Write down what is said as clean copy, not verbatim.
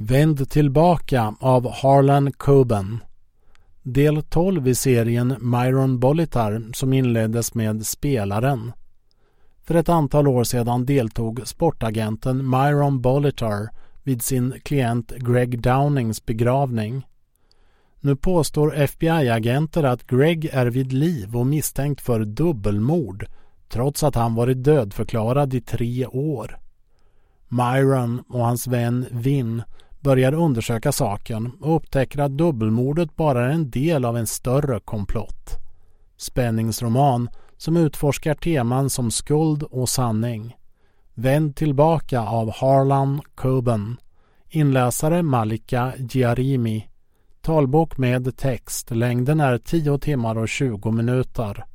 Vänd tillbaka av Harlan Coben. Del 12 i serien Myron Bolitar som inleddes med Spelaren. För ett antal år sedan deltog sportagenten Myron Bolitar vid sin klient Greg Downings begravning. Nu påstår FBI-agenter att Greg är vid liv och misstänkt för dubbelmord trots att han varit dödförklarad i 3 år. Myron och hans vän Vin börjar undersöka saken och upptäcker att dubbelmordet bara är en del av en större komplott. Spänningsroman som utforskar teman som skuld och sanning. Vänd tillbaka av Harlan Coben. Inläsare Malika Giarimi. Talbok med text. Längden är 10 timmar och 20 minuter.